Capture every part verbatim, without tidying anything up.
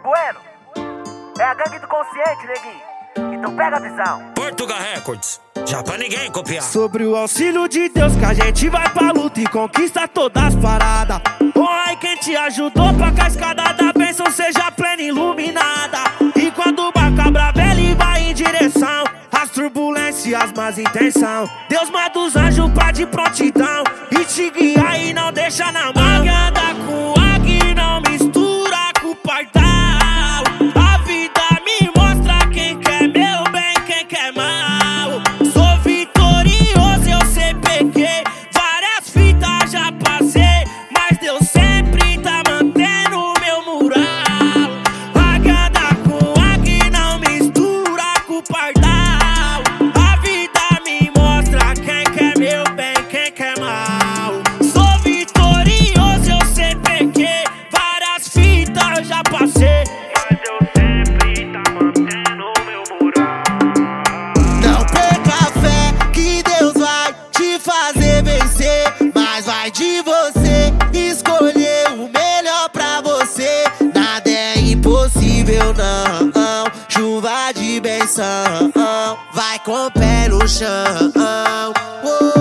Bueno, é a gangue do consciente, neguinho. Então pega a visão. Portugal Records, já pra ninguém copiar. Sobre o auxílio de Deus que a gente vai pra luta e conquista todas as paradas. Oi, quem te ajudou pra que a escada da bênção seja plena e iluminada. E quando o macabra velho vai em direção às turbulências e as más intenções, Deus manda os anjos pra de prontidão e te guia e não deixa na mão. Águia anda com águia e não mistura com o pardal. A vida me mostra quem quer meu bem, quem quer mal. Sou vitorioso, eu sei peguei várias fitas, já passei, mas Deus sempre tá mantendo o meu mural. Águia anda com águia e não mistura com o pardal. A vida me mostra quem quer meu bem, quem quer mal. Sou vitorioso, eu sei peguei várias fitas, já passei, mas Deus sempre tá mantendo o meu mural. Não perca a fé que Deus vai te fazer vencer, mas vai de você escolher o melhor pra você. Nada é impossível, não. Chuva de benção, vai com o pé no chão. Oh,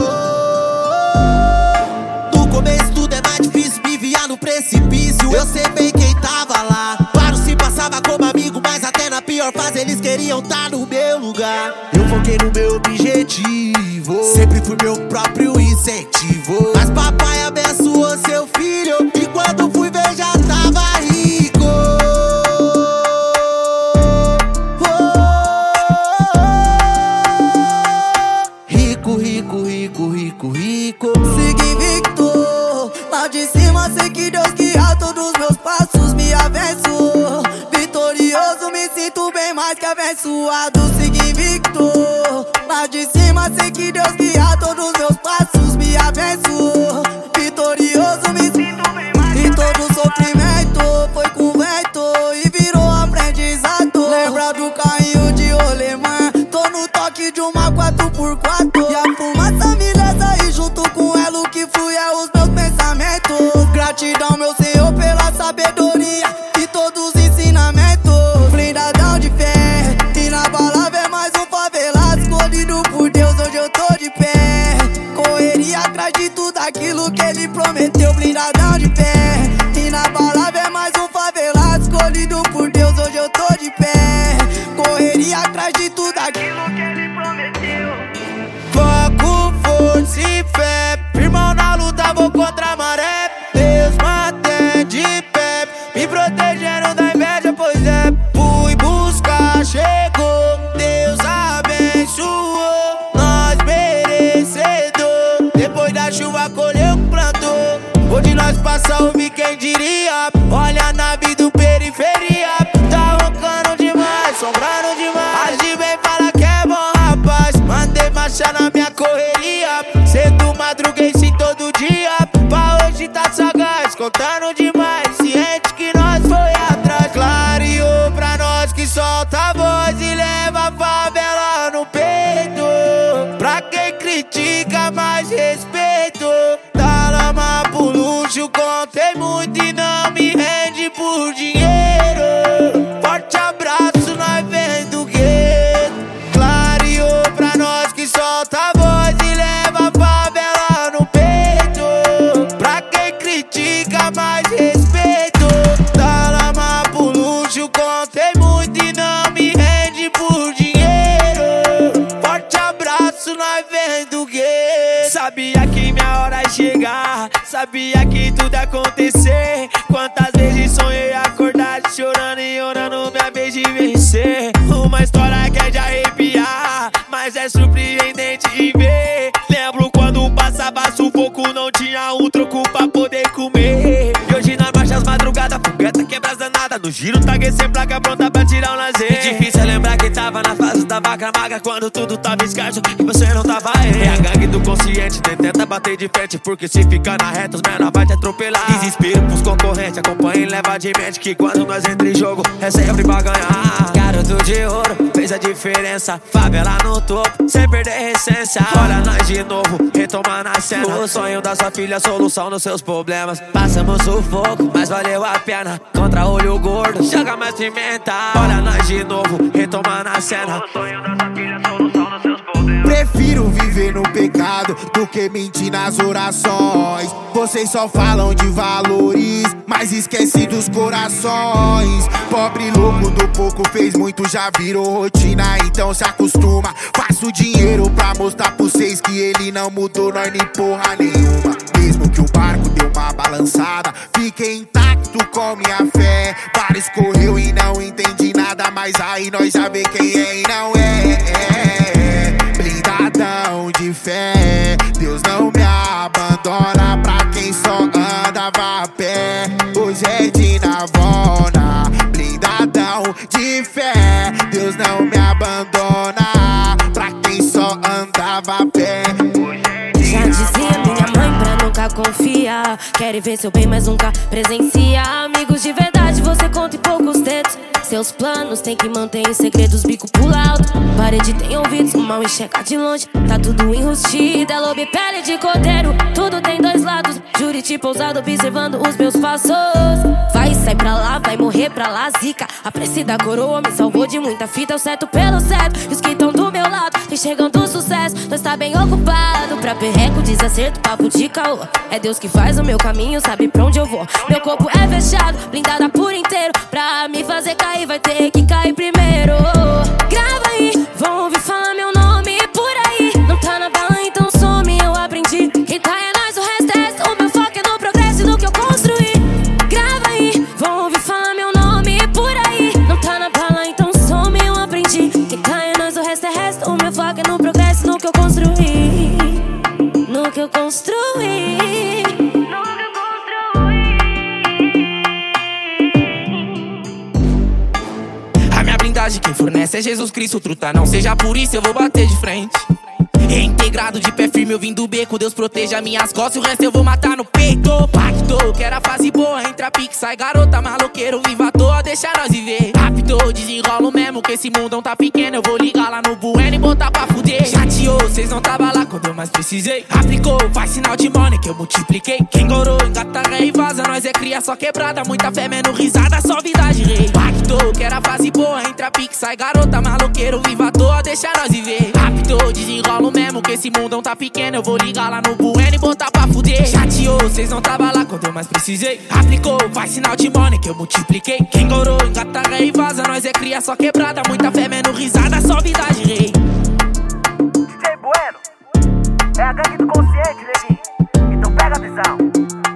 oh. No começo tudo é mais difícil, me via no precipício. Eu sei bem quem tava lá. Claro, se passava como amigo, mas até na pior fase eles queriam tá no meu lugar. Eu foquei no meu objetivo, sempre fui meu próprio incentivo. Mas papai abençoou seu filho e quando fui ver já tava rico. Rico, rico, rico, rico, rico. Siga invicto, lá de cima sei que Deus guia todos os meus passos, me abençoou. Vitorioso, me sinto bem mais que abençoado. Siga invicto, lá de cima sei que Deus guia todos os meus passos, me abençoou. Vitorioso, me sinto bem mais. E todo sofrimento foi com vento e virou aprendizado. Lembra do carrinho de rolemã? Tô no toque de uma quatro por quatro e a fumaça me desce e junto com ela o que flui é os meus pensamentos. Gratidão, meu Senhor, pela sabedoria e todos os ensinamentos. Blindadão de fé, e na palavra é mais um favelado escolhido por Deus, hoje eu tô de pé. Correria atrás de tudo aquilo que Ele prometeu. Blindadão de fé, e na palavra é mais um favelado escolhido por Deus, hoje eu tô de pé. Correria atrás de tudo aquilo que Ele prometeu. Foco, força e fé, firmão na luta, vou contra a maré. Deus mantém de pé, me protegendo da inveja, pois é. Fui buscar, chegou, Deus abençoou, nós merecedor. Depois da chuva colheu, plantou, onde nós passa ouvir quem diria. Olha a nave do periferia, tá roncando demais, sombrando demais. Age bem, fala que é bom, rapaz. Mandei marcha na minha correria, cedo madruguei sim todo dia. Pra hoje tá sagaz, contando demais, ciente que nós foi atrás. Clareou pra nós que solta a voz e leva a favela no peito. Pra quem critica, mais respeito. Da lama pro luxo, contei muito e não me rende por dinheiro. Forte abraço, nós vem do gueto. Clareou pra nós que solta a voz e leva a favela no peito. Pra quem critica, mais respeito. Da lama pro luxo, contei muito e não me rende por dinheiro. Forte abraço, nós vem do gueto. Sabia que minha hora ia chegar, sabia que tudo ia acontecer. Quantas vezes sonhei acordar chorando e orando minha vez de vencer. Uma história que é de arrepiar, mas é surpreendente de ver. Lembro quando passava sufoco, não tinha um troco pra poder comer. E hoje nas marchas madrugadas, fogueta quebra as danadas. No giro, taguei sem placa pronta pra tirar um lazer. E difícil é lembrar quem tava na fase da vaca magra, magra quando tudo tava escasso e você não tava aí. É a gangue do consciente, nem tenta bater de frente, porque se ficar na reta os menor vai te atropelar. Desespero pros concorrentes, acompanha e leva de mente que quando nós entra em jogo é sempre pra ganhar. Garoto de ouro, fez a diferença, favela no topo, sem perder a essência. Olha nós de novo, retomando a cena. O sonho da sua filha, solução nos seus problemas. Passamos sufoco, mas valeu a pena. Contra olho gordo, joga mais pimenta. Olha nós de novo, retomando a cena. O sonho da sua filha, solução nos seus problemas. Prefiro viver no pecado do que mentir nas orações. Vocês só falam de valores, mas esquece dos corações. Pobre louco do pouco fez muito, já virou rotina, então se acostuma. Faço dinheiro pra mostrar pra vocês que ele não mudou, nós nem porra nenhuma. Mesmo que o barco deu uma balançada, fiquei intacto com minha fé. Vários correu e não entendi nada, mas aí nós já vê quem é e não é, é. Blindadão de fé, Deus não me abandona pra quem só andava a pé. Hoje é de Navona, blindadão de fé, Deus não me abandona pra quem só andava a pé. Já dizia minha mãe pra nunca confiar, quer ver seu bem mas nunca presencia. Amigos de verdade você conta em poucos dedos, seus planos tem que manter em segredo. Os bico pula alto, parede tem ouvidos, o mal enxerga de longe. Tá tudo enrustido, é lobo e pele de cordeiro. Tudo tem dois lados, Juriti pousado observando os meus passos. Vai, sai pra lá, vai morrer pra lá, zica. A prece da coroa me salvou de muita fita, eu certo pelo certo. E os que tão do meu lado, enxergando o sucesso. Nós tá bem ocupado, pra perreco, desacerto, papo de caô. É Deus que faz o meu caminho, sabe pra onde eu vou. Meu corpo é fechado, blindada por inteiro. Pra me fazer cair vai ter que cair primeiro. Grava aí, vão ouvir falar meu nome por aí. Não tá na bala, então some, eu aprendi. Quem tá é nós, o resto é resto. O meu foco é no progresso e no que eu construí. Grava aí, vão ouvir falar meu nome por aí. Não tá na bala, então some, eu aprendi. Quem tá é nós, o resto é resto. O meu foco é no progresso e no que eu construí. No que eu construí. Quem fornece é Jesus Cristo, truta, não seja por isso eu vou bater de frente. Reintegrado de pé firme, eu vim do beco, Deus proteja minhas costas e o resto eu vou matar no peito. Pacto, que era fase boa, entra pique, sai garota, maloqueiro, viva à toa, deixa nós viver. Rápido, desenrolo mesmo, que esse mundão tá pequeno, eu vou ligar lá no Bueno e botar pra fuder. Chateou, cês não tava lá quando eu mais precisei. Aplicou, faz sinal de money que eu multipliquei. Quem gorou, engata ré e vaza, nós é cria só quebrada, muita fé, menos risada, só vida de rei. Pacto, que era fase boa, entra pique, sai garota, maloqueiro, viva à toa, deixa nós viver. Rápido, desenrolo mesmo, que esse mundão tá pequeno, eu vou ligar lá no Bueno e botar pra fuder. Chateou, cês não tava lá quando eu mais precisei. Aplicou, faz sinal de money que eu multipliquei. Quem gorou, engata ré e vaza, nós é cria só quebrada, muita fé, menos risada, só vida de rei. D J Bueno, é a gangue do consciente, neguinho. Então pega a visão.